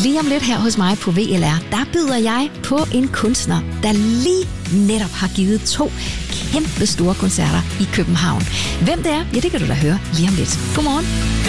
Lige om lidt her hos mig på VLR, der byder jeg på en kunstner, der lige netop har givet 2 kæmpe store koncerter i København. Hvem det er, ja, det kan du da høre lige om lidt. Godmorgen.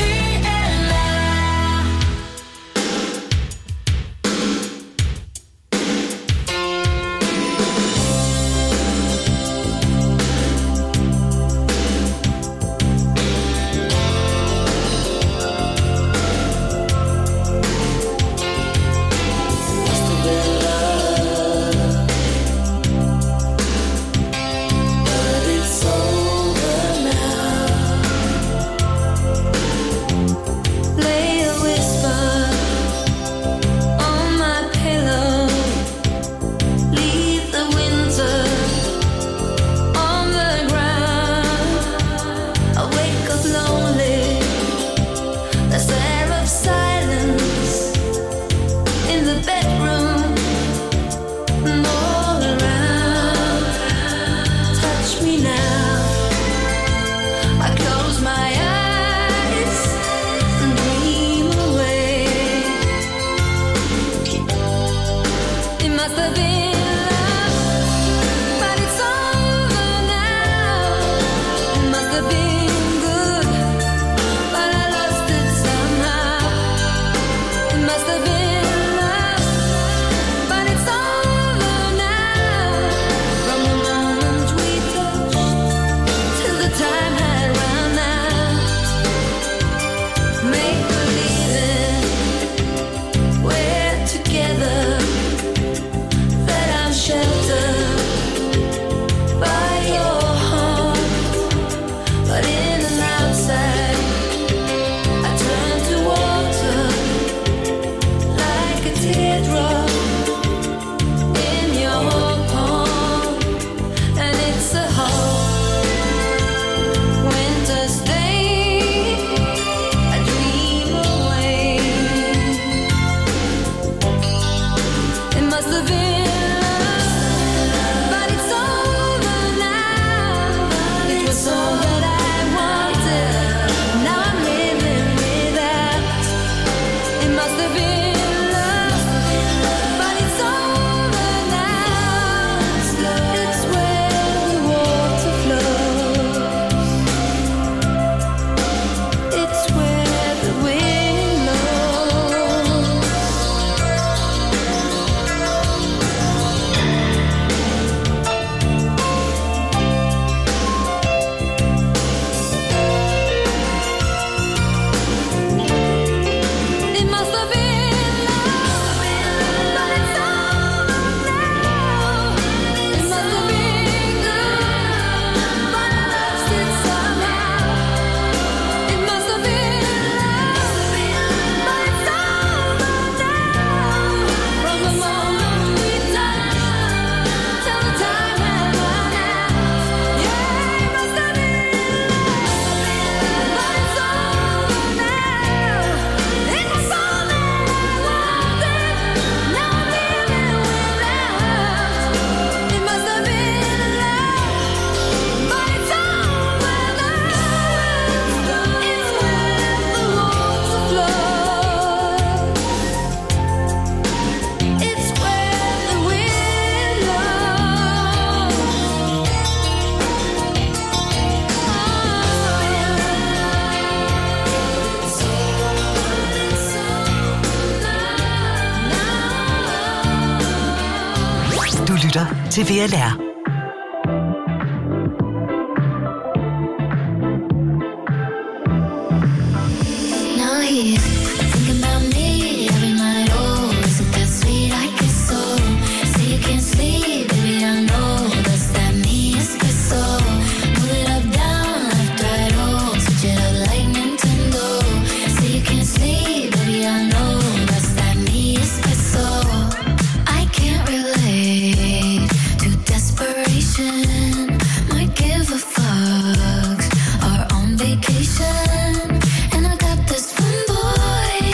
Til VLR. And I got this one boy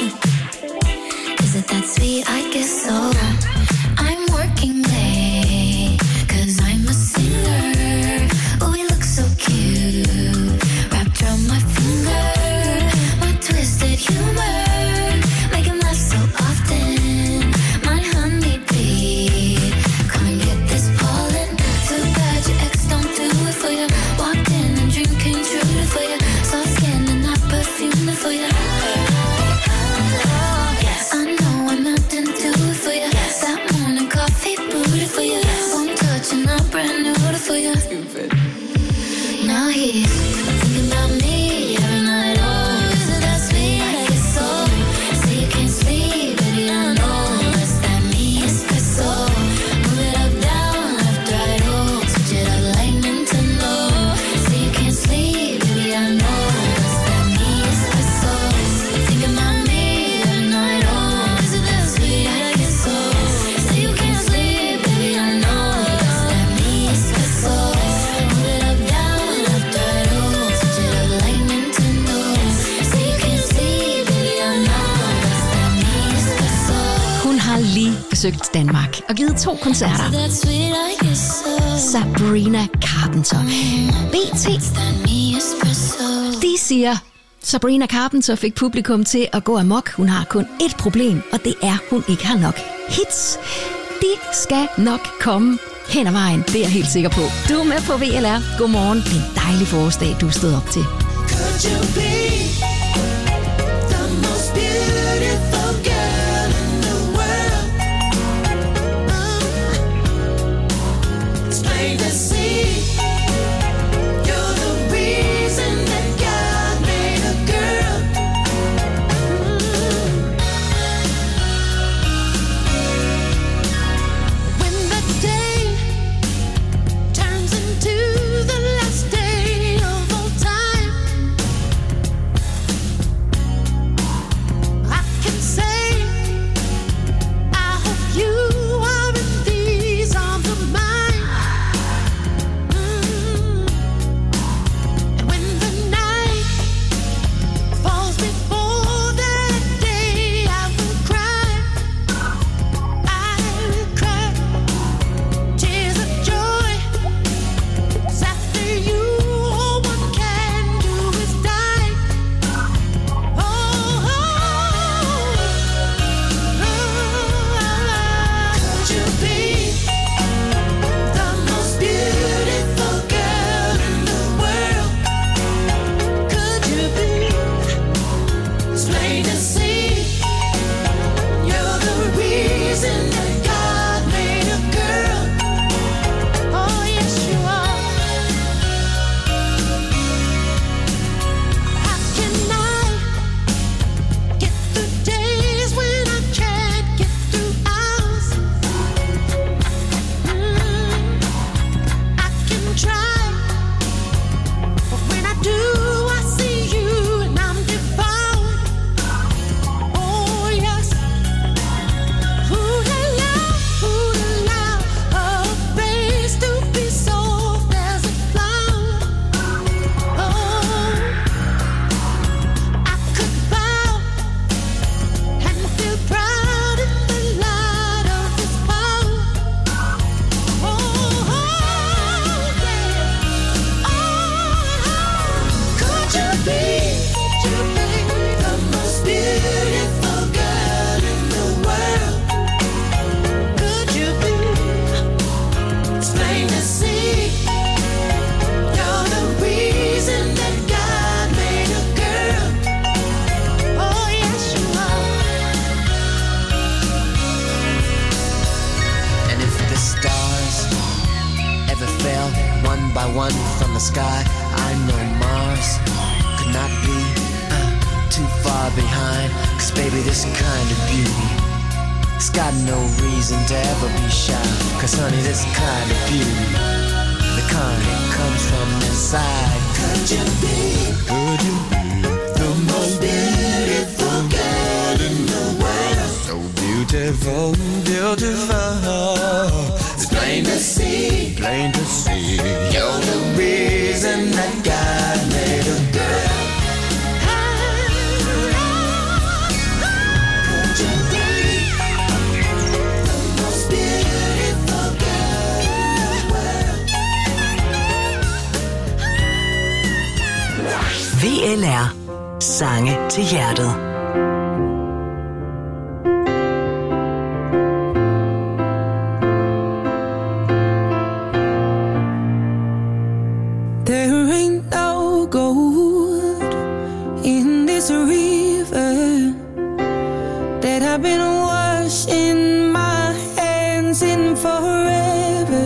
Is it that sweet? I guess so. I'm working late, 'cause I'm a singer. Oh, we look so cute, wrapped around my finger. My twisted humor, make him laugh so often. My honeybee, come and get this pollen. Too bad your ex don't do it for you. Walked in and dream came true for you. Soft skin and not perfume for you. Yes, I know I'm nothing to it for you. That morning coffee brewed for you. One touch and I'm brand new for you. Now he's thinking about me every night. Oh, is it that sweet? I guess so. Say you can't sleep, baby, I know. That's that me espresso. Move it up, down, left, right, oh. Switch it up like Nintendo. Say you can't sleep, baby, I know. That's that me espresso. Thinking about me every night. Oh, is it that sweet? I guess so. Say you can't sleep, baby, I know. That's that me espresso. Move it up, down, left, right, oh. Switch it up like Nintendo. Say you can't sleep, baby, I know. That's that me espresso. Hun har lige besøgt Danmark og givet 2 koncerter. That sweet, I guess so. Sabrina Carpenter. BT, That me espresso. de siger, Sabrina Carpenter fik publikum til at gå amok. Hun har kun ét problem, og det er, hun ikke har nok hits. De skal nok komme hen ad vejen, det er jeg helt sikker på. Du er med på VLR. Godmorgen. Det er en dejlig forårsdag, du stod op til. Could you be the most beautiful girl in the world? It's plain to see you're the reason that God made a girl. When the day turns into the last day of all time, I can say I hope you are in these arms of mine. And when the night falls before that day, I will cry. I will cry tears of joy. 'Cause after you, all one can do is die. Could you be the most beautiful girl in the world? Could you be? It's plain to see you're the reason that God made a girl. Oh, yes, you are. How can I get through days when I can't get through hours? I can try, but when I do, I see you and I'm devoured. Oh, yes. Who'd allow a face to be soft as a flower? Oh, I could bow and feel proud in the light of His power. Oh, yeah. Could you be the most beautiful girl in the world? Could you be? It's plain to see you're the reason that God made a girl. Oh, yes, you are. And if the stars ever fell one by one from the sky, I know Mars could not be too far behind. 'Cause baby, this kind of beauty, it's got no reason to ever be shy. 'Cause honey, this kind of beauty, the kind that comes from inside. Could you be the most beautiful girl in the world? So beautiful, beautiful. It's plain to see Plain to see you're the reason that God made a girl. VLR. Sange til hjertet. There ain't no gold in this river that I've been washing my hands in forever.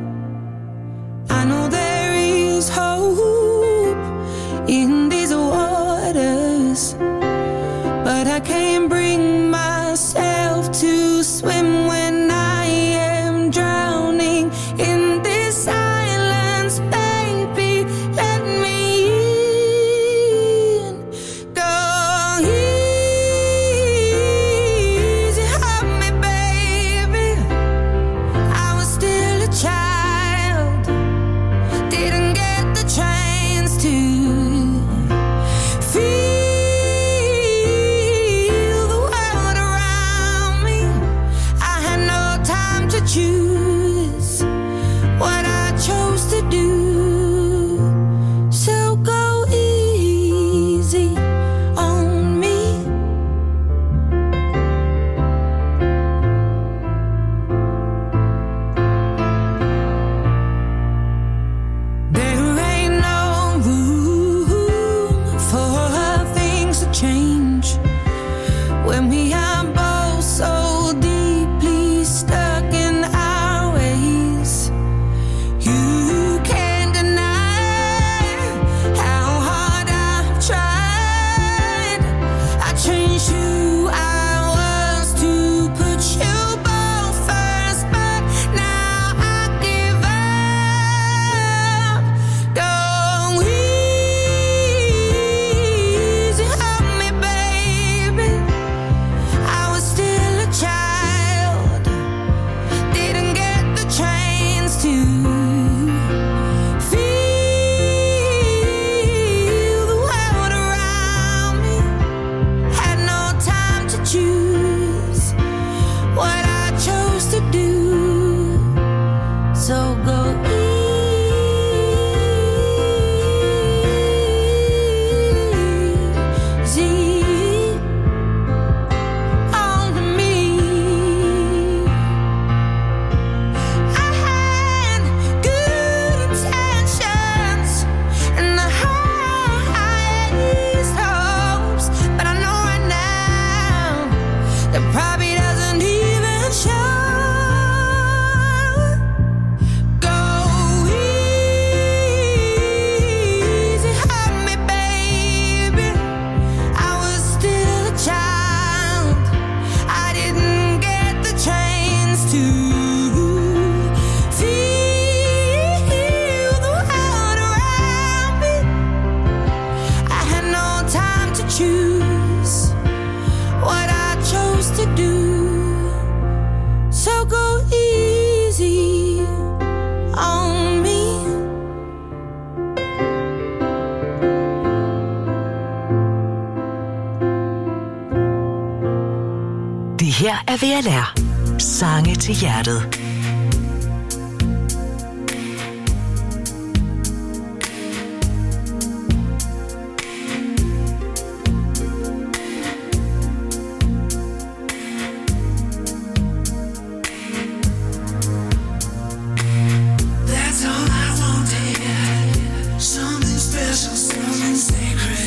I know there is hope in these waters, but I can't bring myself to swim when I am drowning in this silence. Baby, let me in. Go easy on me, baby. I was still a child, didn't get the chance to feel the world around me. I had no time to choose what I chose to do. So go easy on me. There ain't no room for things to change when we are both so deeply stuck in our ways. You can't deny how hard I've tried. I changed who I was to put you both first, but now I give up. Go easy on me, baby. I was still a child, didn't get the chance to feel the world around me. Had no time to choose what I chose to do. So go easy on me. I had good intentions and the highest hopes, but I know right now that probably doesn't even show. Go easy on me, baby. I was still a child, I didn't get the chance to feel the world around me. I had no time to choose what I chose to do. So go easy on me. Det her er VLR. Sange til hjertet. That's all I wanted. Something special, something sacred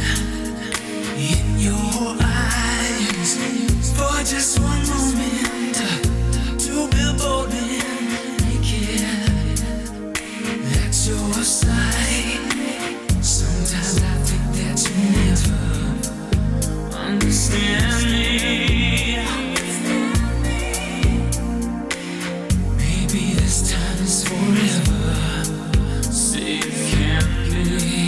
in your eyes. For just one moment, to be bold and naked at your side. Sometimes I think that you never understand me. Maybe this time is forever. Say it can be.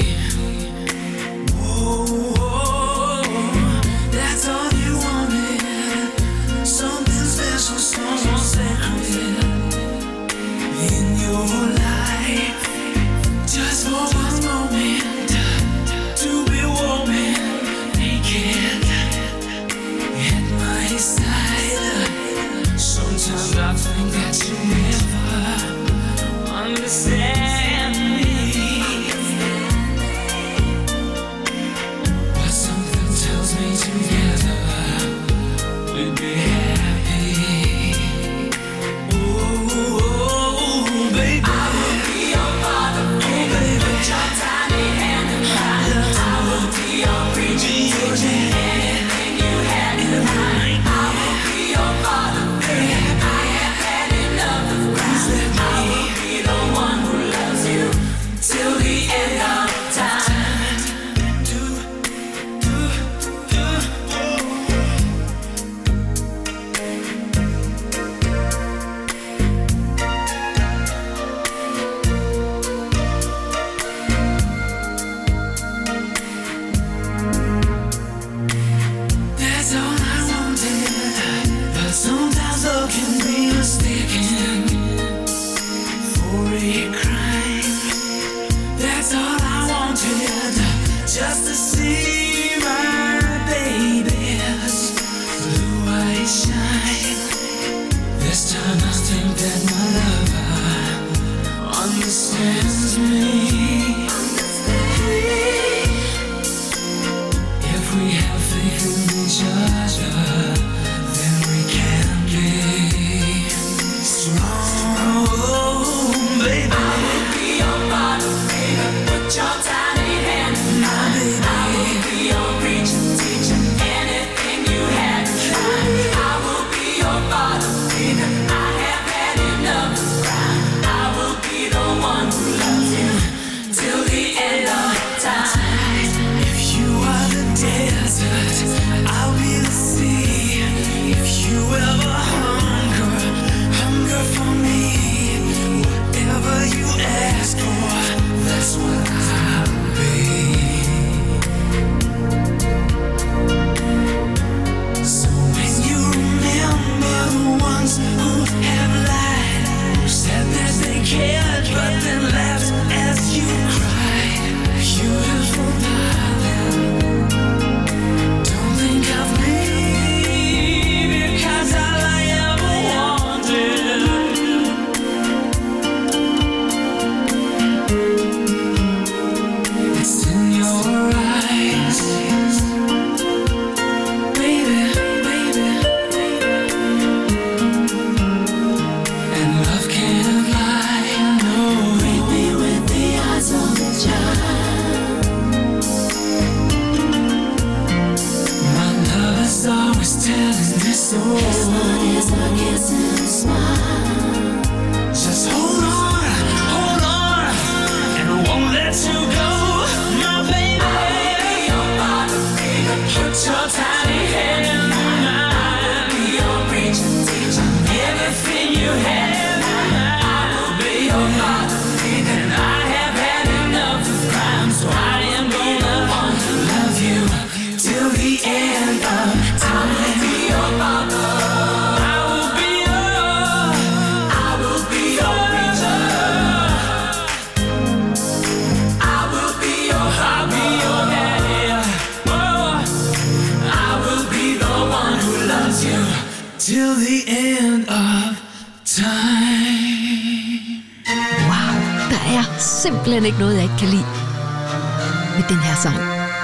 Whoa, that's all you wanted. Something special, someone sacred in your life. Just for one moment, to be warm and naked at my side. Sometimes I think that you never understand me. just to see my baby's blue eyes shine. This time I think that my lover understands me. If we have faith in each other, then we can be strong, baby. I will be your bottom, baby. Put your tiny hand in mine, baby. I will be your preacher, teacher, anything you had to try. I will be your bottom, baby. I have had enough of crime. I will be the one who loves you till the end of time. If you are the desert, I'll be the sea. If you ever hunger for me, whatever you ask for, that's what I'll be. So when you remember the ones who have lied, who said that they cared but then laughed as you cried, beautiful darling, don't think of me, because all I ever wanted it's in your eyes, baby, baby. And love can't lie, no. Read me with the eyes of a child. My love is always telling me so. This one is a kiss and a smile. Just hold on, and I won't let you go, my baby. I'll be your bottom, baby. Put your tiny hand in mine. I'll be your preacher, teacher, everything you have. I will be your bottom, baby. And I have had enough of crime, so I am gonna want to love you till the end of time. I will be your bottom. I will be your preacher. I will be your daddy. Oh, I will be the one who loves you till the end of time. Wow, der er simpelthen ikke noget, jeg ikke kan lide ved den her sang.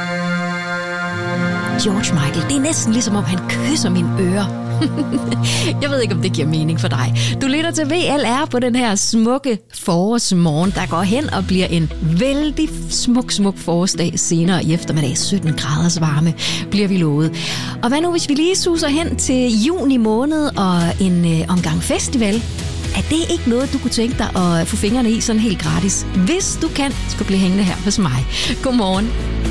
George Michael, det er næsten ligesom om han kysser mine ører. Jeg ved ikke, om det giver mening for dig. Du lytter til VLR på den her smukke forårsmorgen, der går hen og bliver en vældig smuk forårsdag senere i eftermiddag. 17 graders varme bliver vi lovet. Og hvad nu, hvis vi lige suser hen til juni måned og en omgang festival? Er det ikke noget, du kunne tænke dig at få fingrene i sådan helt gratis? Hvis du kan, skal du blive hængende her hos mig. Godmorgen.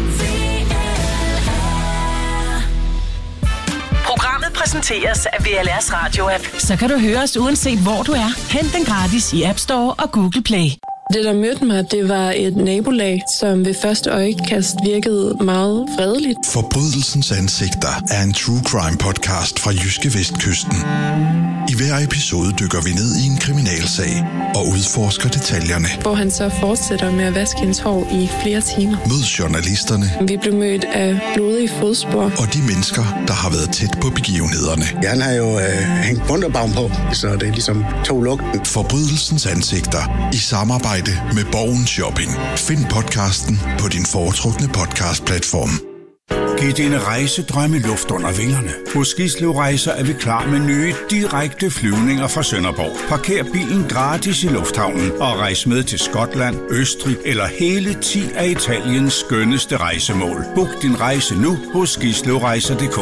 Programmet præsenteres af VLR's radioapp. Så kan du høre os uanset hvor du er. Hent den gratis i App Store og Google Play. Det, der mødte mig, det var et nabolag, som ved første øjekast virkede meget fredeligt. Forbrydelsens ansigter er en true crime podcast fra Jyske Vestkysten. I hver episode dykker vi ned i en kriminalsag og udforsker detaljerne. Hvor han så fortsætter med at vaske hendes hår i flere timer. Mød journalisterne. Vi blev mødt af blodige fodspor. Og de mennesker, der har været tæt på begivenhederne. Ja, han har jo hængt bunderbaum på, så det er ligesom to lugten. Forbrydelsens ansigter i samarbejde med Borgen Shopping. Find podcasten på din foretrukne podcastplatform. Giv dine rejsedrømme luft under vingerne. Hos Gislev Rejser er vi klar med nye, direkte flyvninger fra Sønderborg. Parker bilen gratis i lufthavnen og rejs med til Skotland, Østrig eller hele 10 af Italiens skønneste rejsemål. Book din rejse nu hos gislevrejser.dk.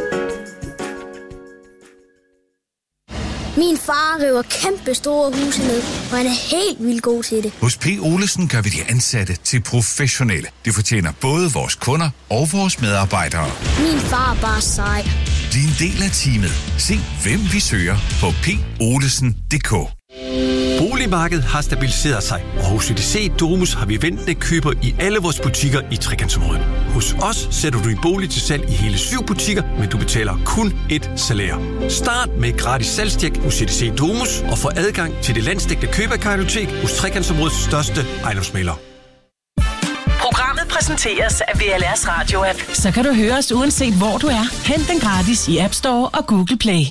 Min far river kæmpe store huse ned, og han er helt vildt god til det. Hos P. Olesen gør vi de ansatte til professionelle. Det fortjener både vores kunder og vores medarbejdere. Min far er bare sej. Bliv en del af teamet. Se, hvem vi søger på polesen.dk. Boligmarkedet har stabiliseret sig, og hos EDC Domus har vi ventende køber i alle vores butikker i Trekantsområdet. Hos os sætter du din bolig til salg i hele 7 butikker, men du betaler kun et salær. Start med et gratis salgstjek hos EDC Domus og få adgang til det landsdækkende køberkartotek hos Trekantsområdets største ejendomsmæglere. Programmet præsenteres af VLR's radio-app. Så kan du høre os uanset hvor du er. Hent den gratis i App Store og Google Play.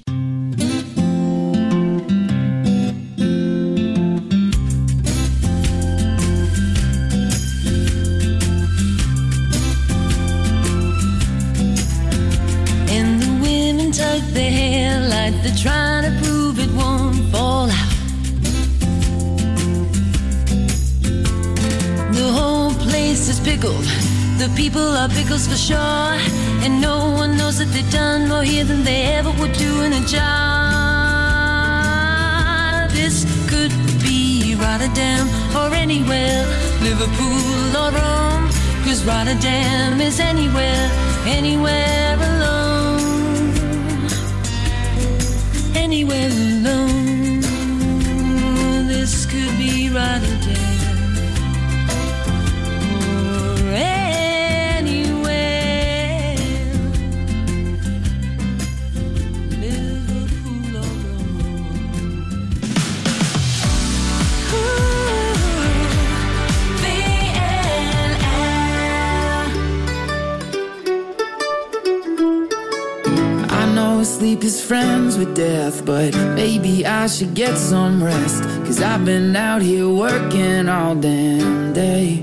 And the women tuck their hair like they're trying to prove it won't fall out. The whole place is pickled. The people are pickles for sure. And no one knows that they've done more here than they ever would do in a job. This could be Rotterdam or anywhere, Liverpool or Rome. 'Cause Rotterdam is anywhere, anywhere alone. Anywhere alone. This could be Rotterdam. Sleep is friends with death, but maybe I should get some rest. 'Cause I've been out here working all damn day.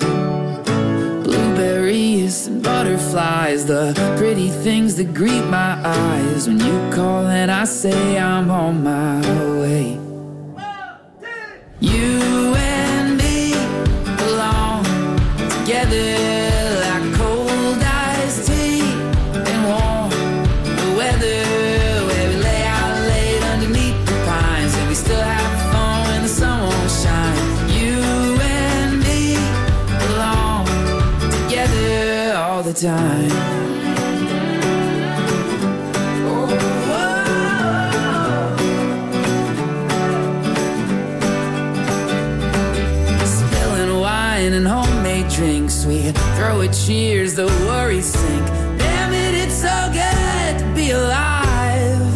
Blueberries and butterflies, the pretty things that greet my eyes. When you call and I say I'm on my way. You and me belong together like cold iced tea and warm weather, where we lay out late underneath the pines, and we still have fun when the sun won't shine. You and me belong together all the time. Spilling wine and homemade drinks, we throw a cheers, the worries sink. Damn it, it's so good to be alive.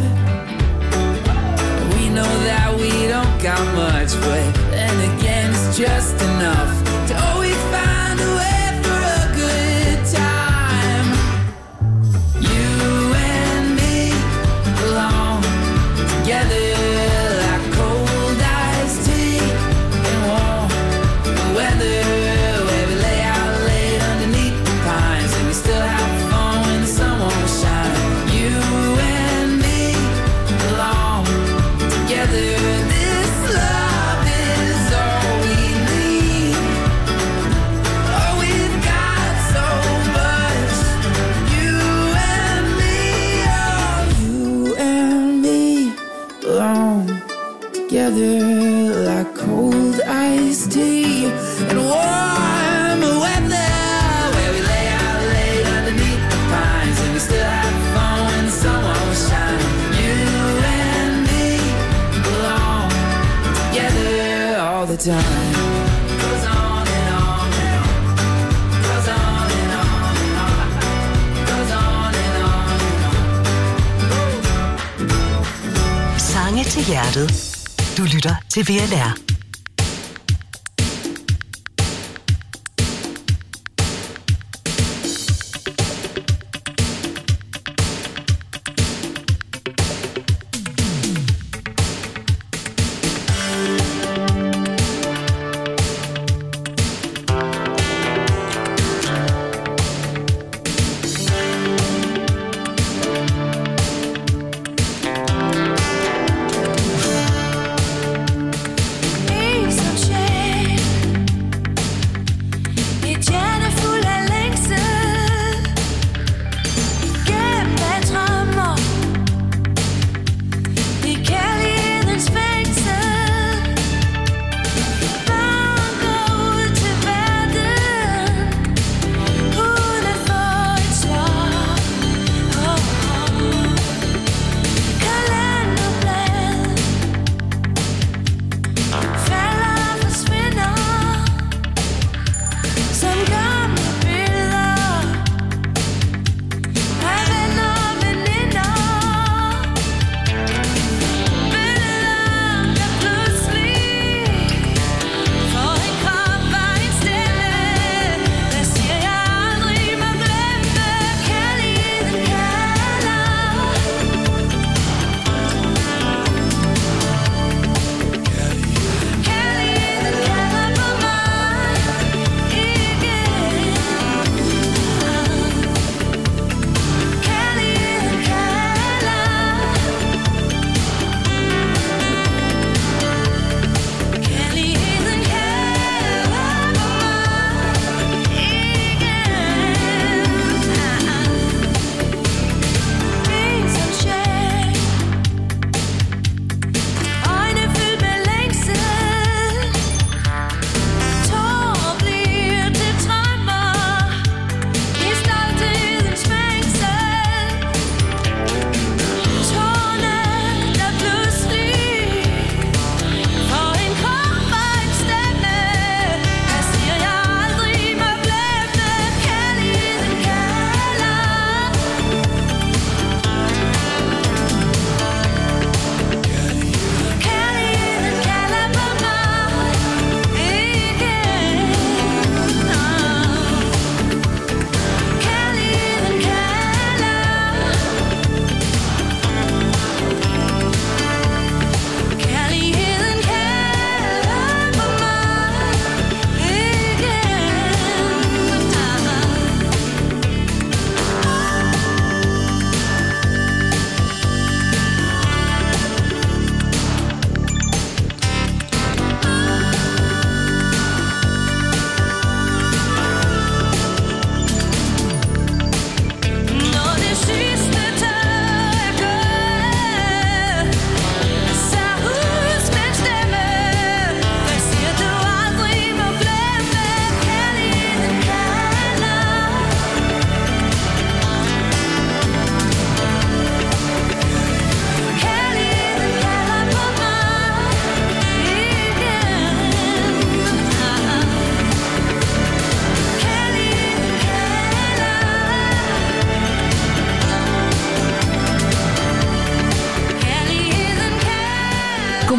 We know that we don't got much, but then again it's just enough to always find a way for a good time. You and me belong together like cold iced tea and warm weather, where we lay out late underneath the pines, and we still have fun when the sun won't shine. You and me belong together. This love is all we need. Oh, we've got so much. You and me, oh, you and me belong together like cold iced tea and warm weather, where we lay out late underneath the pines, and we still have fun when the sun won't shine. You and me belong together all the time. Goes on and on and on. Goes on and on and on. Goes on and on and on. Sange til hjertet. Du lytter til VLR.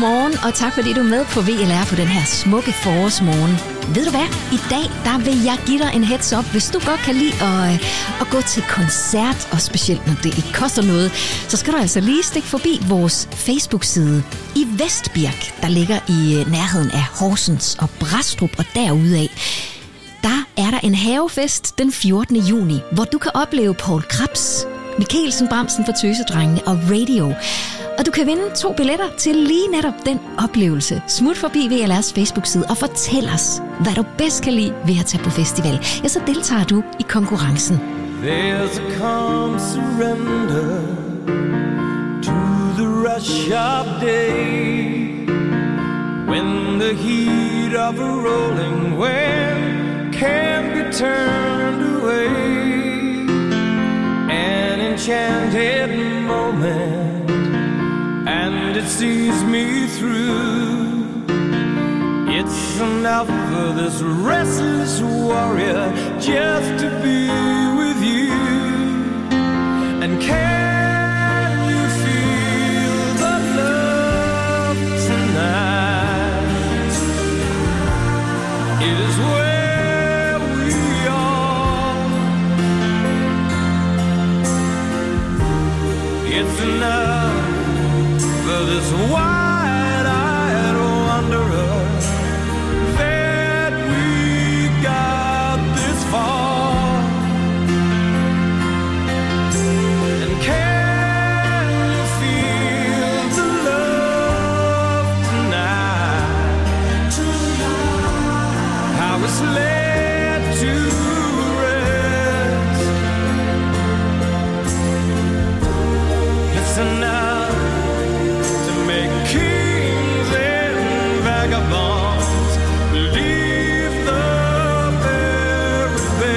Godmorgen, og tak fordi du er med på VLR på den her smukke forårsmorgen. Ved du hvad? I dag der vil jeg give dig en heads up. Hvis du godt kan lide at gå til koncert, og specielt når det ikke koster noget, så skal du altså lige stikke forbi vores Facebook-side. I Vestbirk, der ligger i nærheden af Horsens og Brastrup og derudaf, der er der en havefest den 14. juni, hvor du kan opleve Poul Krebs, Mikkelsen Bramsen for Tøsedrengene og Radio. Og du kan vinde 2 billetter til lige netop den oplevelse. Smut forbi VLR's Facebook-side og fortæl os, hvad du bedst kan lide ved at tage på festival. Ja, så deltager du i konkurrencen. There's a calm surrender to the rush of day, when the heat of a rolling wave can be turned away. An enchanted moment, and it sees me through. It's enough for this restless warrior just to be with you. And can you feel the love tonight? It is where we are. It's enough for this wide-eyed wanderer that we got this far. And can you feel the love tonight? How it's led to rest. It's enough vagabonds believe the very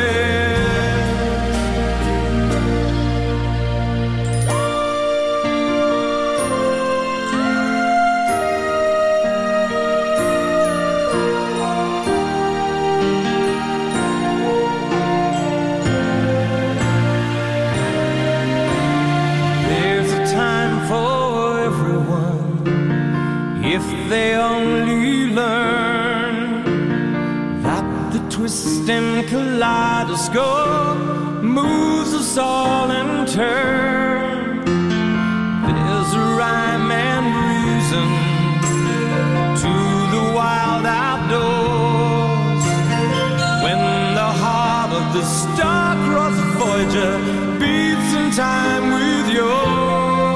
There's a time for everyone if they only learn that the twisting kaleidoscope moves us all in turn. There's a rhyme and reason to the wild outdoors, when the heart of the star-crossed Voyager beats in time with yours.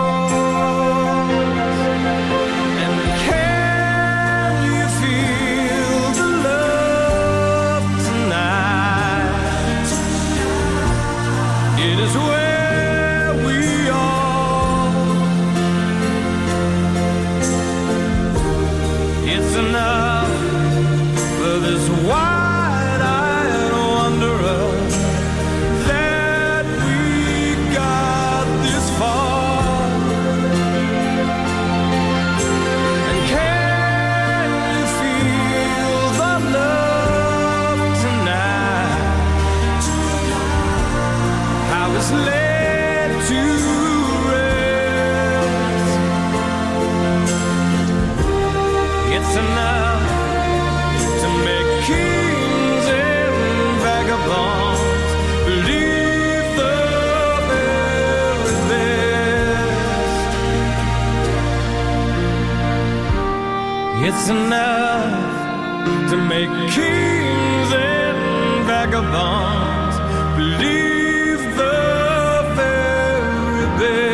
Wide-eyed wanderer that we got this far. And can you feel the love tonight? How it's led to rest. It's enough to make kings and vagabonds believe the very best. It's enough to make kings and vagabonds believe the very best.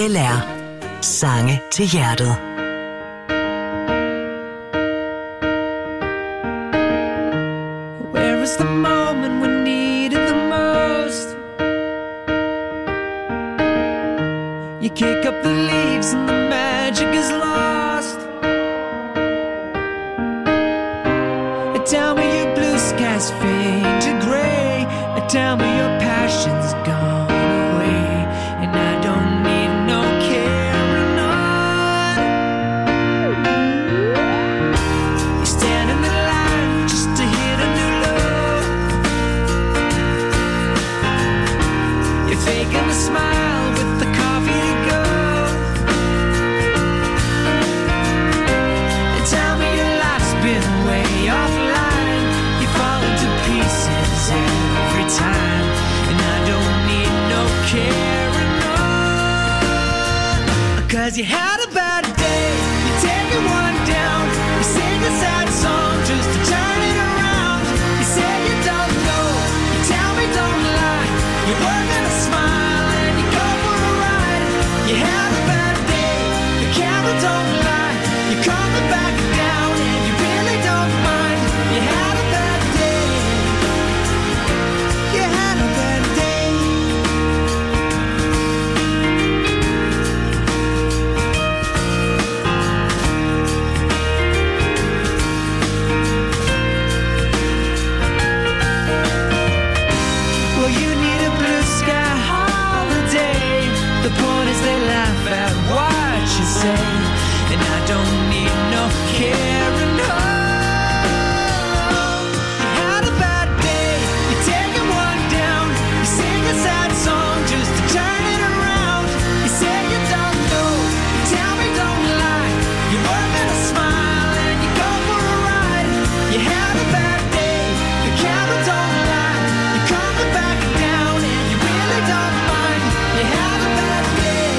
VLR. Sange til hjertet. Where is the moment we need it the most? You kick up the leaves and the magic is lost. Tell me your blue skies fade to gray. Tell me your passion's gone away. And I don't need no carrying on. You stand in the line just to hit a new low. You're faking a smile with the coffee to go. And tell me your life's been way offline. You fall into pieces every time. And I don't need no carrying on. 'Cause you had a bad day. You take it one down. You sing a sad song just to turn it around. You say you don't know. You tell me don't lie. You work on a smile and you go for a ride. You had a bad day. The camera don't lie. You're coming back down and you really don't mind. You had a bad day. You had a bad day. Well, you need a blue sky holiday. The point is they laugh at what you say. And I don't need no carrying on. You had a bad day. You take it one down. You sing a sad song just to turn it around. You say you don't know. You tell me don't lie. You work on a smile and you go for a ride. You had a bad day. The camera don't lie. You're coming back down and you really don't mind. You had a bad day.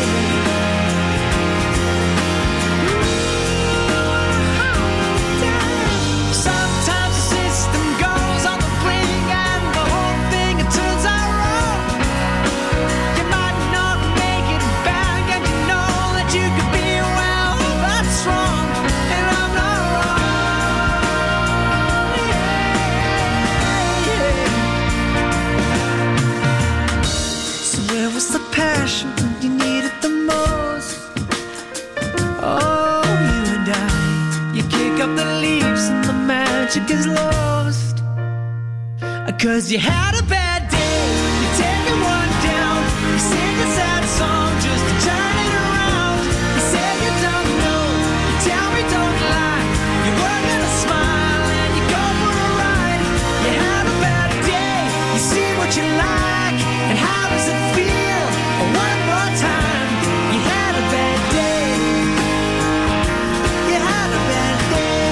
Sometimes the system goes on the blink and the whole thing it turns out wrong. You might not make it back and you know that you could be well, that's wrong, and I'm not wrong. Yeah. So where was the passion when you needed the most? Oh, you and I, you kick up the leaves and the magic is lost. 'Cause you had a bad day. You take it one down. You sing a sad song just to turn it around. You say you don't know. You tell me don't lie. You work on a smile and you go for a ride. You had a bad day. You see what you like and how does it feel? One more time. You had a bad day. You had a bad day.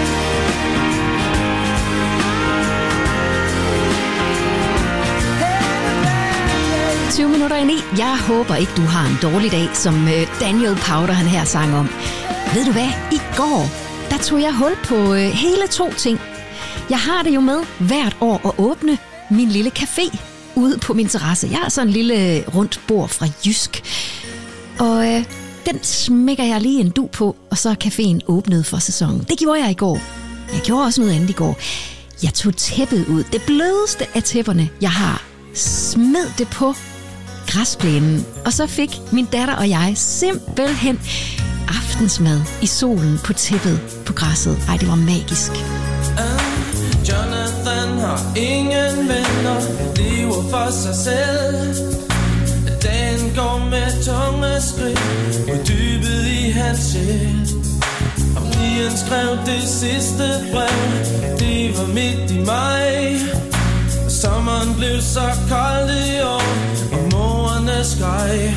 20 minutter ind i. Jeg håber ikke, du har en dårlig dag, som Daniel Powter han her sang om. Ved du hvad? I går, der tog jeg hul på hele 2 ting. Jeg har det jo med hvert år at åbne min lille café ude på min terrasse. Jeg har sådan en lille rundt bord fra Jysk. Og den smækker jeg lige en du på, og så er caféen åbnet for sæsonen. Det gjorde jeg i går. Jeg gjorde også noget andet i går. Jeg tog tæppet ud. Det blødeste af tæpperne, jeg har. Smed det på græsplænen. Og så fik min datter og jeg simpelthen aftensmad i solen på tæppet på græsset. Ej, det var magisk. Jonathan har ingen venner, lever for sig selv. Dagen går med tunge skridt mod dybet i hans sjæl. Og pigen skrev det sidste brev, det var midt i maj. Og sommeren blev så kold i år, og morerne skreg.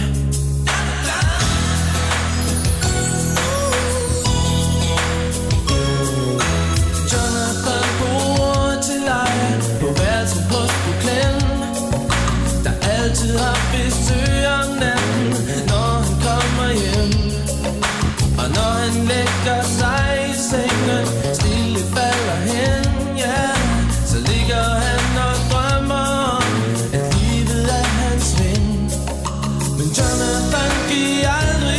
Jonathan bor til leje på værelset hos Brooklyn, der altid har besøg om natten, når han kommer hjem. Og når han lægger sig i sengen, stille falder hen, ja, så ligger han og drømmer om, at livet er hans ven. Men Jonathan giver aldrig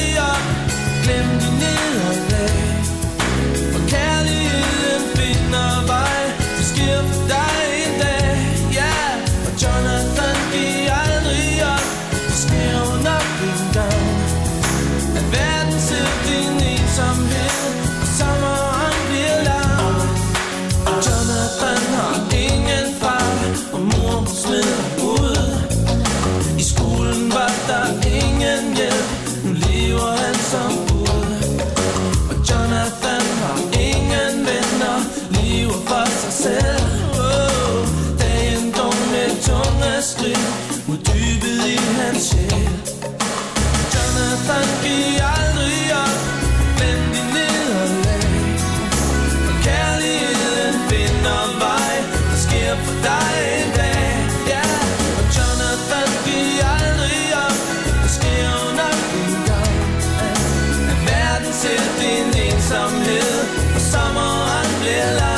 skridt mod dybet i hans sjæl. Jonathan, giv aldrig op, glem din nederlag. For kærligheden finder vej, der sker for dig en dag. Ja, og Jonathan, giv aldrig op, der sker jo nok en gang. At verden ser din ensomhed, og sommeren bliver lang.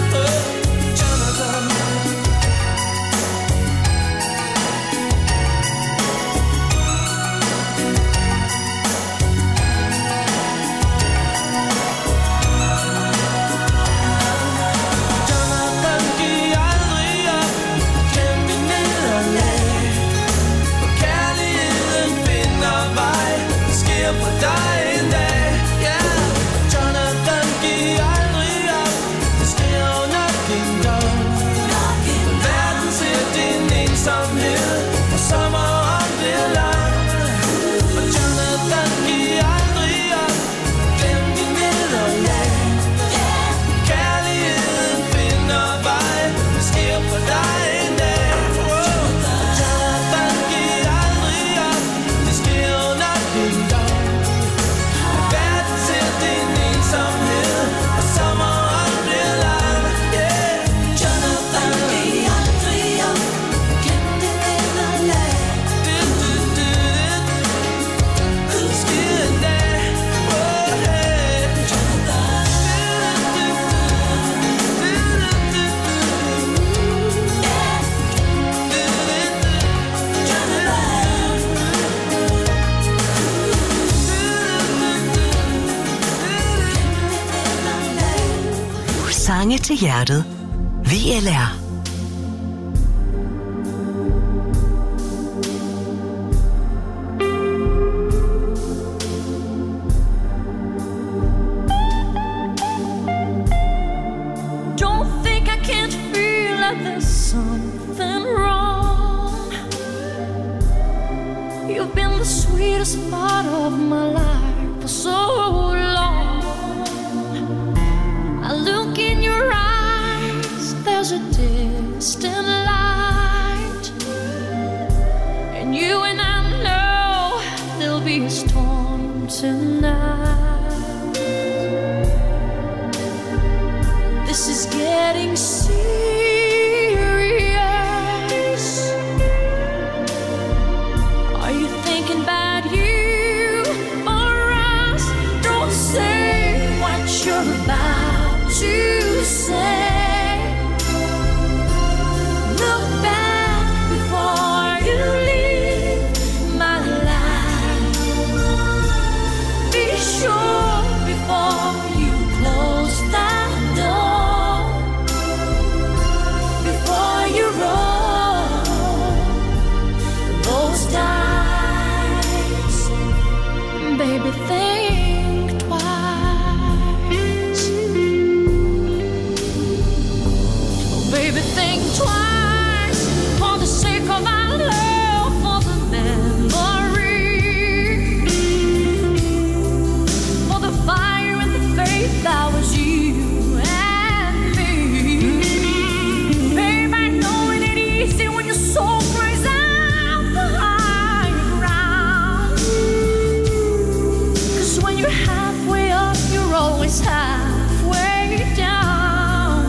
Sange til hjertet. VLR. Don't think I can't feel like there's something wrong. You've been the sweetest part of my life for so long. I look in your eyes, there's a distant light, and you and I know there'll be a storm tonight. This is getting serious. Are you thinking about you or us? Don't say what you're about to say. Look back before you leave my life. Be sure before you close that door, before you roll those dice. Baby, think twice. Baby, think twice for the sake of our love, for the memory, for the fire and the faith that was you and me. Babe, I know it ain't easy when your soul cries out the high ground. 'Cause when you're halfway up, you're always halfway down.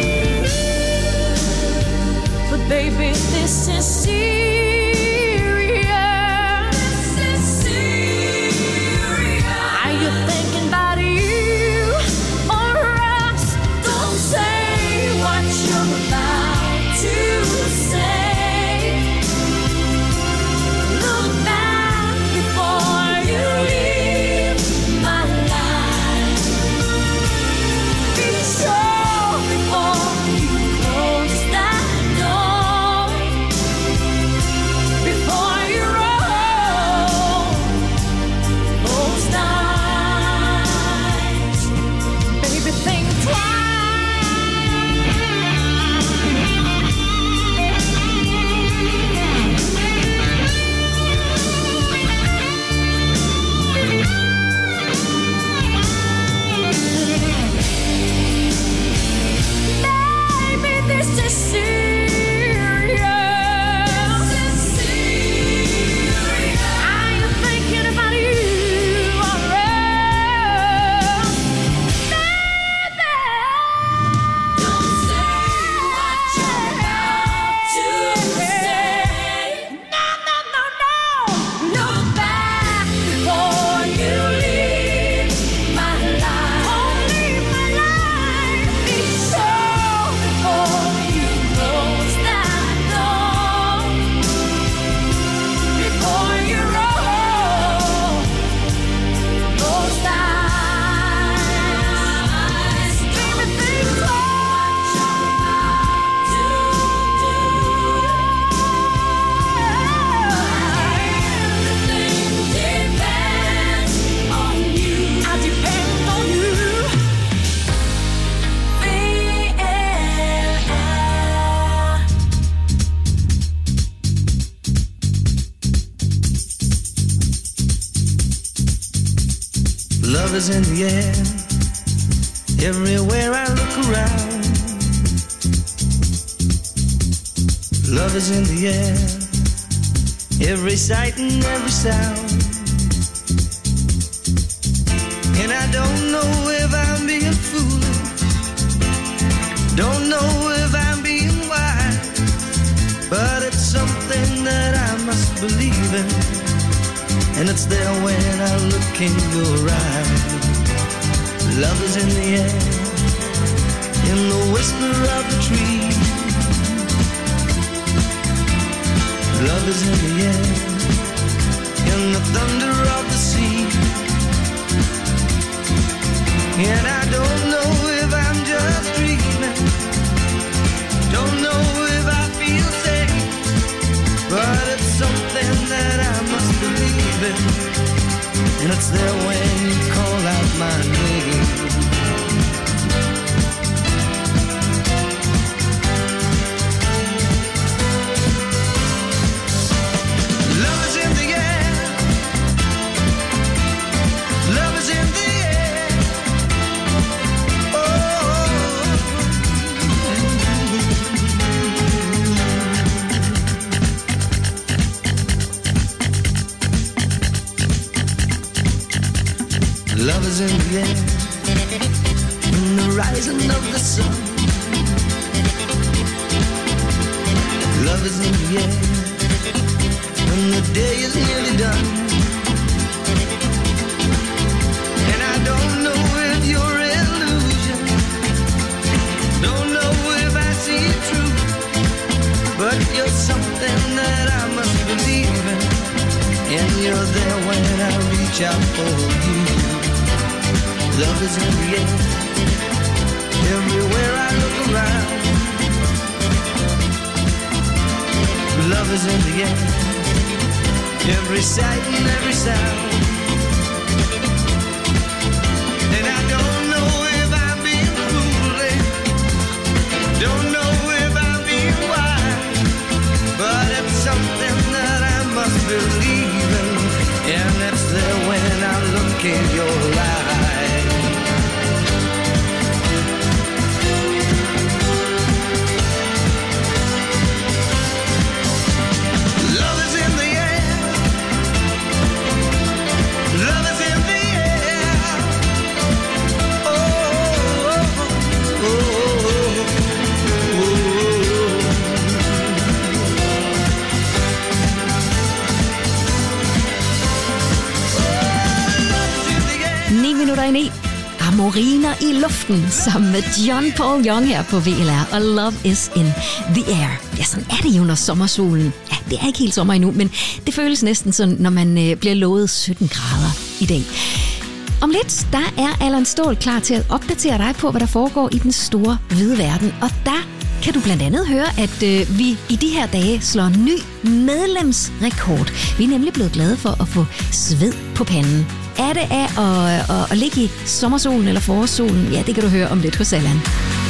But baby, this is serious. This is serious. Are you thinking about you or us? Don't say what you're about to say. Look back before you leave my life. Be sure before you close that door, Love is in the air, everywhere I look around. Love is in the air, every sight and every sound. And I don't know if I'm being foolish, don't know if I'm being wise, but it's something that I must believe in, and it's there when I look in your eyes. Love is in the air, in the whisper of the tree. Love is in the air, in the thunder of the sea. And I don't know if I'm just dreaming, don't know if I feel safe, but it's something that I must believe in, and it's there when you call out my name. Love is in the air, love is in the air. Love is in the air, in the rising of the sun. Love is in the air, when the day is nearly done. And I don't know if you're illusion, don't know if I see it true, but you're something that I must believe in, and you're there when I reach out for you. Love is in the air, everywhere I look around. Love is in the air, every sight and every sound. And I don't know if I'm being foolish, don't know if I'm being wise, but it's something that I must believe in, and it's there when I look in your eyes. Love is in the air, love is in the air. Oh, oh, oh, oh. 9 minutter i 9. Amoriner i luften sammen med John Paul Young her på VLR, og Love is in the air. Ja, sådan er det jo, når sommersolen... Ja, det er ikke helt sommer endnu, men det føles næsten sådan, når man bliver lovet 17 grader i dag. Om lidt, der er Allan Ståhl klar til at opdatere dig på, hvad der foregår i den store hvide verden, og der kan du blandt andet høre, at vi i de her dage slår ny medlemsrekord. Vi er nemlig blevet glade for at få sved på panden. Er det af at ligge i sommersolen eller forårssolen? Ja, det kan du høre om lidt hos Allan.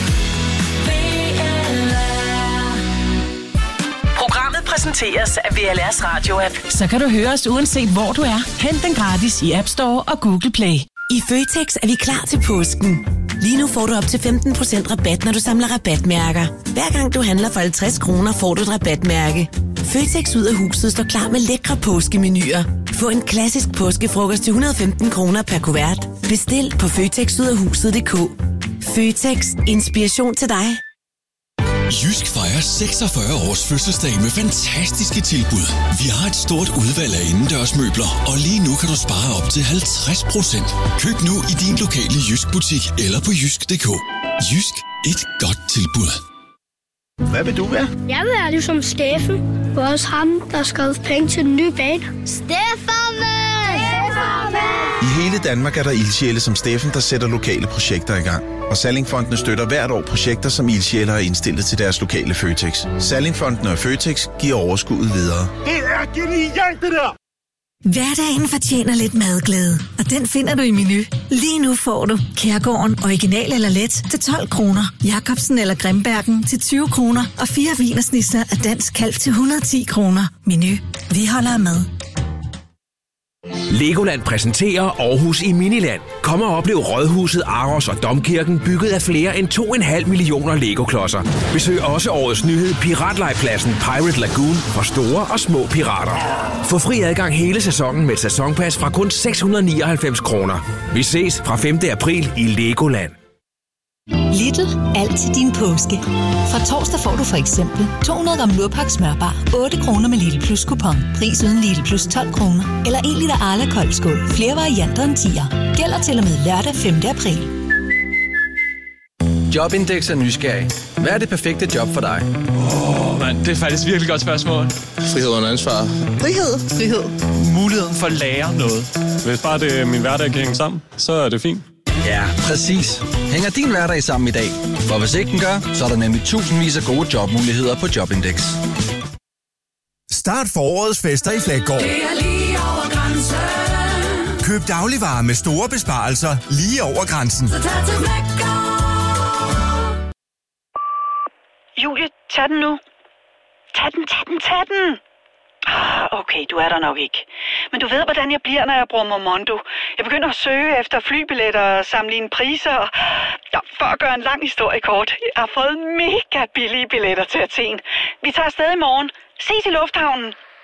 Programmet præsenteres af VLR's radio-app. Så kan du høre os uanset hvor du er. Hent den gratis i App Store og Google Play. I Føtex er vi klar til påsken. Lige nu får du op til 15% rabat, når du samler rabatmærker. Hver gang du handler for 50 kroner, får du et rabatmærke. Føtex ud af huset står klar med lækre påskemenuer. Få en klassisk påskefrokost til 115 kroner per kuvert. Bestil på føtexudafhuset.dk. Føtex. Inspiration til dig. Jysk fejrer 46 års fødselsdag med fantastiske tilbud. Vi har et stort udvalg af indendørsmøbler, og lige nu kan du spare op til 50%. Køb nu i din lokale Jysk butik eller på jysk.dk. Jysk. Et godt tilbud. Hvad vil du være? Jeg vil være ligesom Steffen. Det var også ham, der skrev penge til den nye bane. Stefan! I hele Danmark er der ildsjæle som Steffen, der sætter lokale projekter i gang. Og Sallingfondene støtter hvert år projekter, som ildsjæle har indstillet til deres lokale Føtex. Sallingfondene og Føtex giver overskuddet videre. Det er genialt, det der! Hverdagen fortjener lidt madglæde, og den finder du i Menu. Lige nu får du Kærgården original eller let til 12 kroner, Jacobsen eller Grimbergen til 20 kroner og 4 wienersnitzer af dansk kalv til 110 kroner. Menu. Vi holder med. Legoland præsenterer Aarhus i Miniland. Kom og oplev Rådhuset, Aros og Domkirken bygget af flere end 2,5 millioner Lego-klodser. Besøg også årets nyhed Piratlejrpladsen Pirate Lagoon for store og små pirater. Få fri adgang hele sæsonen med et sæsonpas fra kun 699 kroner. Vi ses fra 5. april i Legoland. Lidl, alt til din påske. Fra torsdag får du for eksempel 200 gram Lurpak smørbar, 8 kroner med Lidl Plus kupon. Pris uden Lidl Plus 12 kroner. Eller 1 liter Arla koldskål. Flere varianter end 10'er. Gælder til og med lørdag 5. april. Jobindex er nysgerrig. Hvad er det perfekte job for dig? Det er faktisk virkelig godt spørgsmål. Frihed under ansvar. Frihed. Muligheden for at lære noget. Hvis bare det min hverdag kan hænge sammen, så er det fint. Ja, præcis. Hænger din hverdag sammen i dag? For hvis ikke den gør, så er der nemlig tusindvis af gode jobmuligheder på Jobindex. Start forårets fester i Flækgaard. Det er lige over grænsen. Køb dagligvarer med store besparelser lige over grænsen. Så tag til Flækgaard. Julie, tag den nu. Tag den. Okay, du er der nok ikke. Men du ved, hvordan jeg bliver, når jeg bruger Momondo. Jeg begynder at søge efter flybilletter og sammenligne priser. For at gøre en lang historie kort. Jeg har fået mega billige billetter til Athen. Vi tager afsted i morgen. Ses i lufthavnen.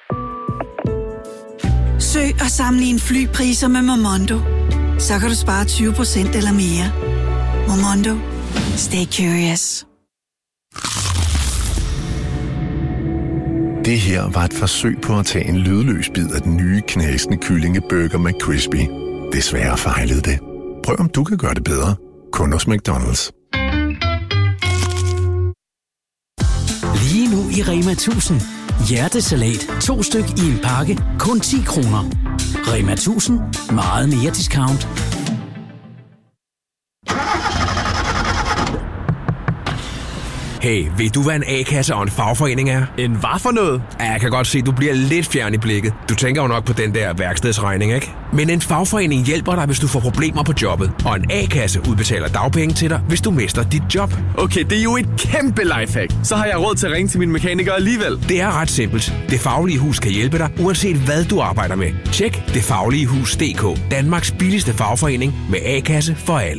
Søg og sammenligne flypriser med Momondo. Så kan du spare 20% eller mere. Momondo. Stay curious. Det her var et forsøg på at tage en lydløs bid af den nye knasende kyllingeburger McCrispy. Desværre fejlede det. Prøv om du kan gøre det bedre. Kun hos McDonald's. Lige nu i Rema 1000. Hjertesalat 2 styk i en pakke. Kun 10 kroner. Rema 1000. Meget mere discount. Hey, ved du, hvad en A-kasse og en fagforening er? En hvad for noget? Ja, jeg kan godt se, du bliver lidt fjern i blikket. Du tænker jo nok på den der værkstedsregning, ikke? Men en fagforening hjælper dig, hvis du får problemer på jobbet. Og en A-kasse udbetaler dagpenge til dig, hvis du mister dit job. Okay, det er jo et kæmpe lifehack. Så har jeg råd til at ringe til min mekaniker alligevel. Det er ret simpelt. Det Faglige Hus kan hjælpe dig, uanset hvad du arbejder med. Tjek detfagligehus.dk. Danmarks billigste fagforening med A-kasse for alle.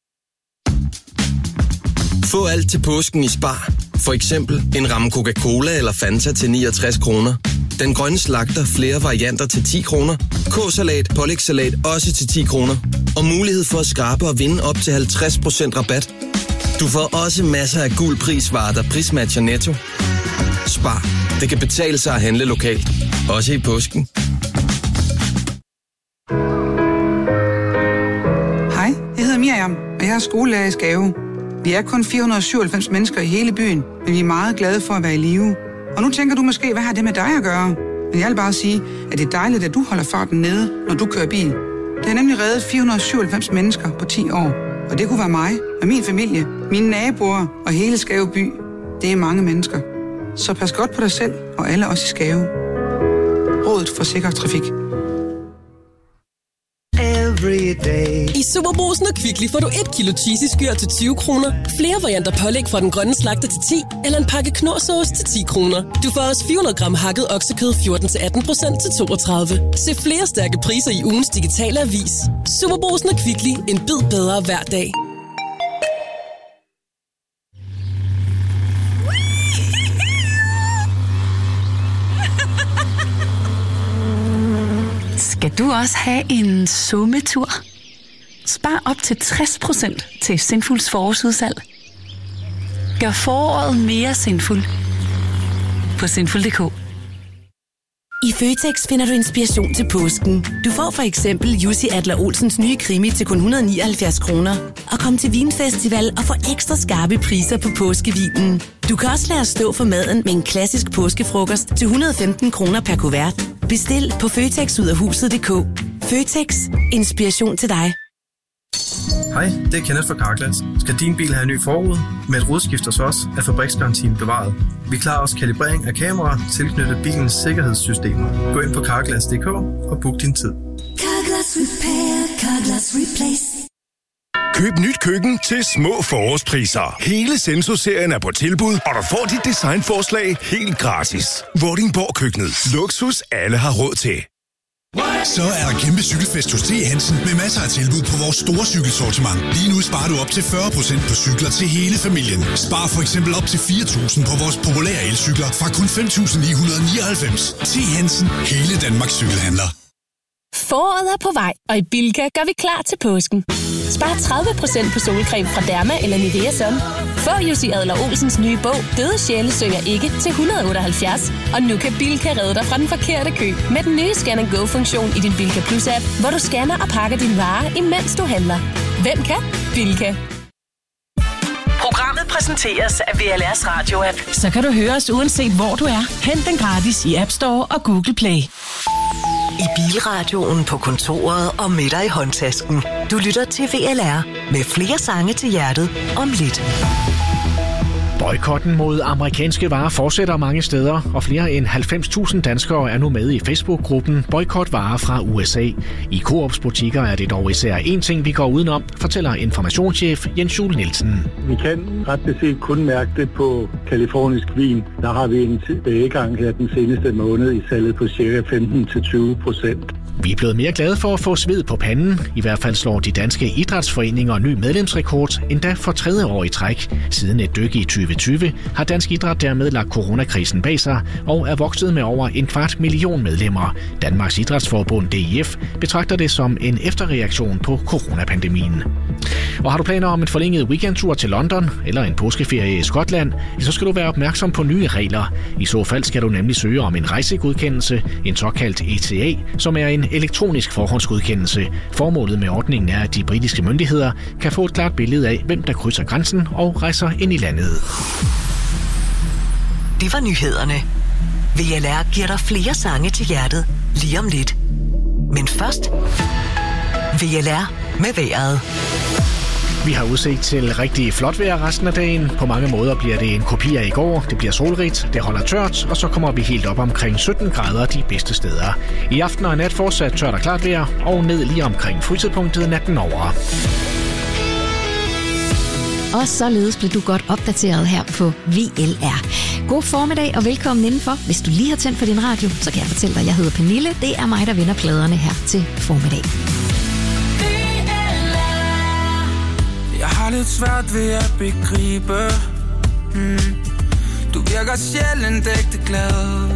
Få alt til påsken i Spar. For eksempel en ramme Coca-Cola eller Fanta til 69 kroner. Den grønne slagter flere varianter til 10 kroner. K-salat, pålægssalat også til 10 kroner. Og mulighed for at skrabe og vinde op til 50% rabat. Du får også masser af gul prisvarer, der prismatcher Netto. Spar. Det kan betale sig at handle lokalt. Også i påsken. Hej, jeg hedder Miriam, og jeg er skolelærer i Skave. Vi er kun 497 mennesker i hele byen, men vi er meget glade for at være i live. Og nu tænker du måske, hvad har det med dig at gøre? Men jeg vil bare sige, at det er dejligt, at du holder farten nede, når du kører bil. Det har nemlig reddet 497 mennesker på 10 år. Og det kunne være mig og min familie, mine naboer og hele Skave by. Det er mange mennesker. Så pas godt på dig selv og alle os i Skave. Rådet for sikker trafik. I Superbrugsen og Kvickly får du 1 kilo cheesy skyr til 20 kroner. Flere varianter pålæg fra den grønne slagter til 10, eller en pakke knorrsauce til 10 kroner. Du får også 400 gram hakket oksekød 14-18% til 32. Se flere stærke priser i ugens digitale avis. Superbrugsen og Kvickly. En bid bedre hver dag. Skal du også have en summetur? Spar op til 60% til Sinfuls forårsudsalg. Gør foråret mere sinful på sinful.dk. I Føtex finder du inspiration til påsken. Du får for eksempel Jussi Adler-Olsens nye krimi til kun 179 kroner. Og kom til Vinfestival og få ekstra skarpe priser på påskevinen. Du kan også lade os stå for maden med en klassisk påskefrokost til 115 kroner per kuvert. Bestil på føtexudafhuset.dk. Føtex. Inspiration til dig. Hej, det er Kenneth fra Carglass. Skal din bil have en ny forrude? Med et rodskift hos os er fabriksgarantien bevaret. Vi klarer også kalibrering af kameraer tilknyttet bilens sikkerhedssystemer. Gå ind på carglass.dk og book din tid. Carglass Repair, Carglass Replace. Køb nyt køkken til små forårspriser. Hele Senso-serien er på tilbud, og du får dit designforslag helt gratis. Vordingborg Køkkenet. Luksus alle har råd til. Så er der kæmpe cykelfest hos T. Hansen med masser af tilbud på vores store cykelsortiment. Lige nu sparer du op til 40% på cykler til hele familien. Spar for eksempel op til 4.000 på vores populære elcykler fra kun 5.999. T. Hansen, hele Danmarks cykelhandler. Foråret er på vej, og i Bilka gør vi klar til påsken. Spar 30% på solcreme fra Derma eller Nivea Sun. Få Jussi Adler-Olsens nye bog, Døde sjæle synger ikke, til 178. Og nu kan Bilka redde dig fra den forkerte kø med den nye Scan & Go-funktion i din Bilka Plus-app, hvor du scanner og pakker dine varer, imens du handler. Hvem kan? Bilka. Programmet præsenteres af VLR's radio-app. Så kan du høre os uanset hvor du er. Hent den gratis i App Store og Google Play. I bilradioen, på kontoret og med dig i håndtasken. Du lytter til VLR med flere sange til hjertet om lidt. Boykotten mod amerikanske varer fortsætter mange steder, og flere end 90.000 danskere er nu med i Facebook-gruppen Boykot varer fra USA. I Coops butikker er det dog især én ting, vi går udenom, fortæller informationschef Jens Juel Nielsen. Vi kan ret beset kun mærke det på kalifornisk vin. Der har vi en tilbagegang her den seneste måned i salget på ca. 15-20%. Vi er blevet mere glade for at få sved på panden. I hvert fald slår de danske idrætsforeninger ny medlemsrekord, endda for 3. år i træk. Siden et dyk i 2020 har Dansk Idræt dermed lagt coronakrisen bag sig og er vokset med over 250.000 medlemmer. Danmarks Idrætsforbund DIF betragter det som en efterreaktion på coronapandemien. Og har du planer om en forlænget weekendtur til London eller en påskeferie i Skotland, så skal du være opmærksom på nye regler. I så fald skal du nemlig søge om en rejsegodkendelse, en såkaldt ETA, som er en elektronisk forhåndsgodkendelse. Formålet med ordningen er, at de britiske myndigheder kan få et klart billede af, hvem der krydser grænsen og rejser ind i landet. Det var nyhederne. VLR giver dig flere sange til hjertet lige om lidt. Men først, VLR med vejret. Vi har udsigt til rigtig flot vejr resten af dagen. På mange måder bliver det en kopi af i går. Det bliver solrigt, det holder tørt, og så kommer vi helt op omkring 17 grader de bedste steder. I aften og nat fortsat tørt og klart vejr, og ned lige omkring frysepunktet natten over. Og således blev du godt opdateret her på VLR. God formiddag og velkommen indenfor. Hvis du lige har tændt for din radio, så kan jeg fortælle dig, at jeg hedder Pernille. Det er mig, der vender pladerne her til formiddag. Jeg har lidt svært ved at begribe Du virker sjældent ægte glad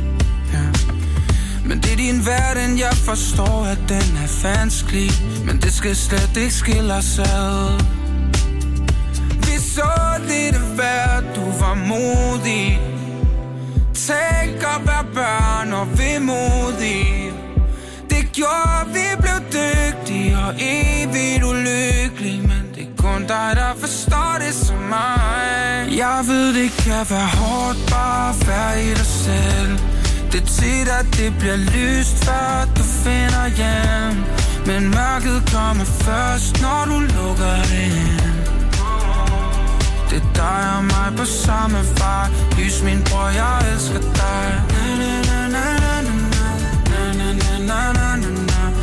Men det er din verden, jeg forstår, at den er vanskelig Men det skal slet ikke skille os ad Vi så lidt af hvert, du var modig Tænk at være børn og vemodig Det gjorde, vi blev dygtige og evigt ulykkelige Men det er kun dig, der forstår det som mig Jeg ved, det kan være hårdt bare at være i dig selv Det er tit, at det bliver lyst, før du finder hjem Men mørket kommer først, når du lukker det ind Det er dig og mig på samme vej Lys min bror, jeg elsker dig na, na, na, na, na, na, na, na,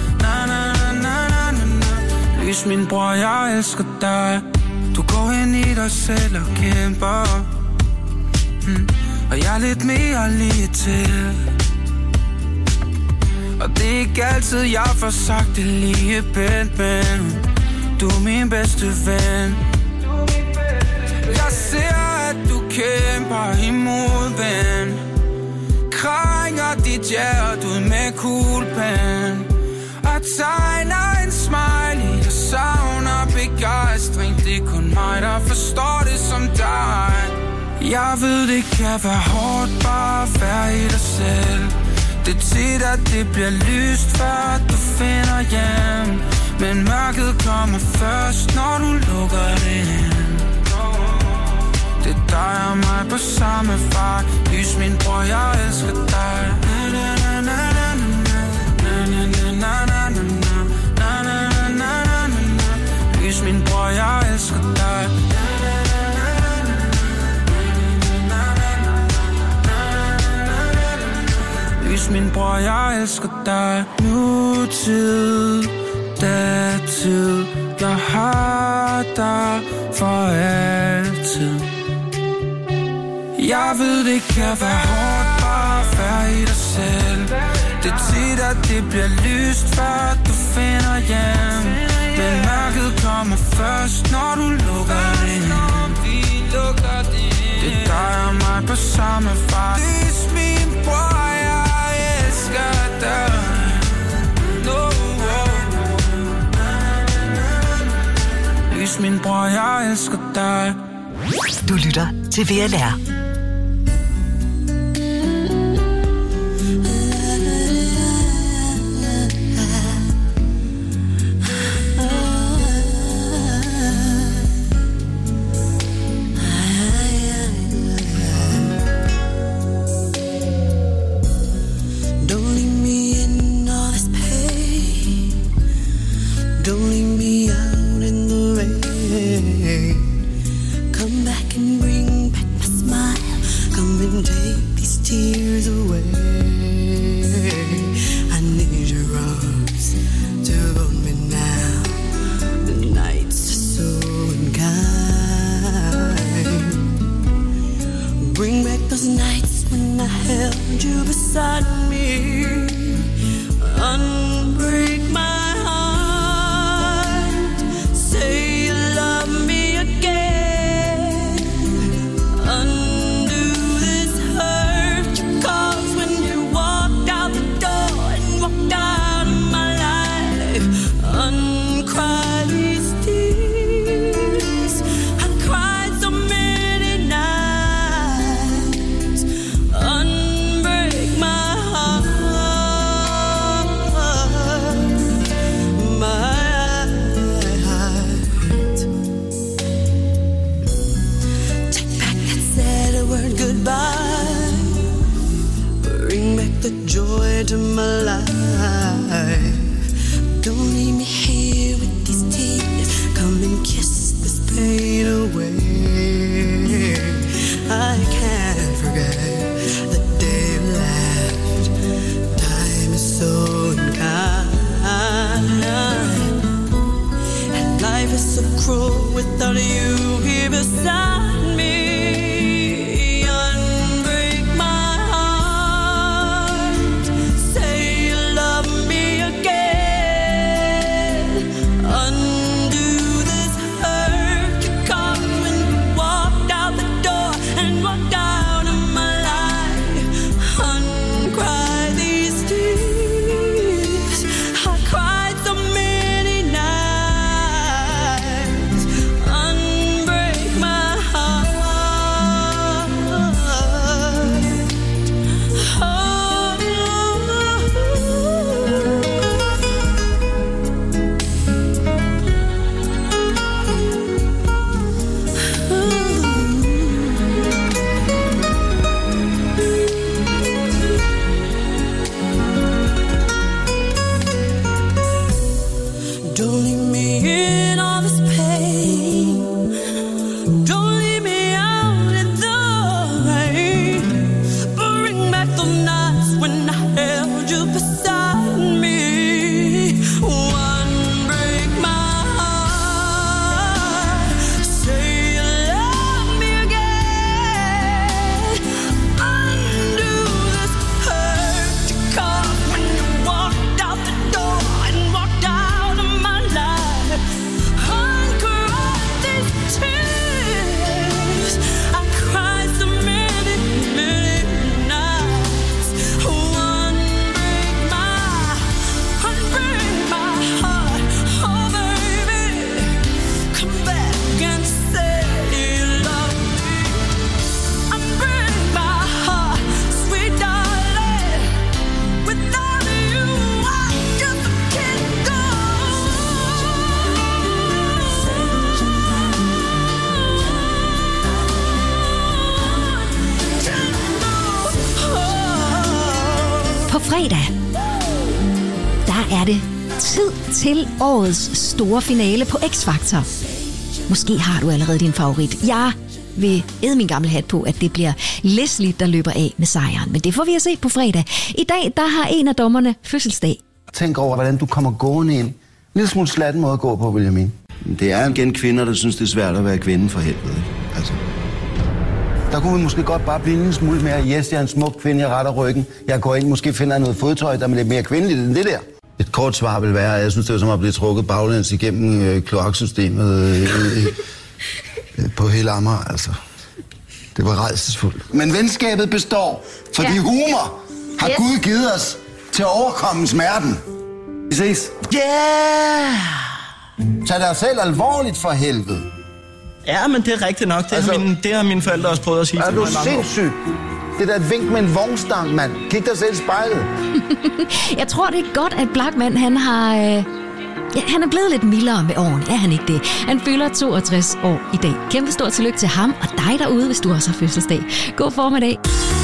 Lys min bror, jeg elsker dig Du går ind i dig selv og kæmper Og jeg er lidt mere lige til Og det er ikke altid, jeg får sagt det lige pænt Men du er min bedste ven Jeg ser, at du kæmper imod ven Krænger dit hjerte ud med kuglepen Og tegner en smiley Jeg savner begejstring Det er kun mig, der forstår det som dig Jeg ved, det kan være hårdt bare at være i dig selv Det er tit, at det bliver lyst, før du finder hjem Men mørket kommer først, når du lukker det ind Det er dig og mig på samme vej Lys min bror, jeg elsker dig na, na, na, na, na. Lys min bror, jeg elsker dig Lys min bror, jeg elsker dig Nutid, datid Jeg har dig for altid Jeg ved, det kan være hårdt bare at være i dig selv Det er tit, at det bliver lyst, før du finder hjem. Men mørket kommer først, når du lukker det ind. Det er dig og mig på samme fart. Lys min bror, jeg elsker dig. Lys min bror, jeg elsker dig. Du lytter til VLR. er det tid til årets store finale på X-Factor. Måske har du allerede din favorit. Jeg vil æde min gamle hat på, at det bliver Leslie, der løber af med sejren. Men det får vi at se på fredag. I dag, der har en af dommerne fødselsdag. Tænk over, hvordan du kommer gående ind. En lille smule slatten måde at gå på, vil jeg mene. Det er igen kvinder, der synes, det er svært at være kvinde for helvede. Altså. Der kunne vi måske godt bare blive en lille smule mere, yes, jeg er en smuk kvinde, jeg retter ryggen. Jeg går ind, måske finder noget fodtøj, der er lidt mere kvindeligt end det der. Et kort svar vil være, at jeg synes, det er som at blive trukket baglæns igennem kloaksystemet på hele Amager, altså. Det var rædselsfuldt. Men venskabet består, fordi humor har Gud givet os til at overkomme smerten. Vi ses. Yeah! Tag dig selv alvorligt for helvede. Ja, men det er rigtigt nok. Det har mine forældre også prøvet at sige til mig. Er du sindssyg? Det er da et vink med en vognstang, mand. Kig dig selv i spejlet. Jeg tror, det er godt, at Blachman, han er blevet lidt mildere med årene. Er han ikke det? Han fylder 62 år i dag. Kæmpe stort tillykke til ham og dig derude, hvis du også har fødselsdag. God formiddag.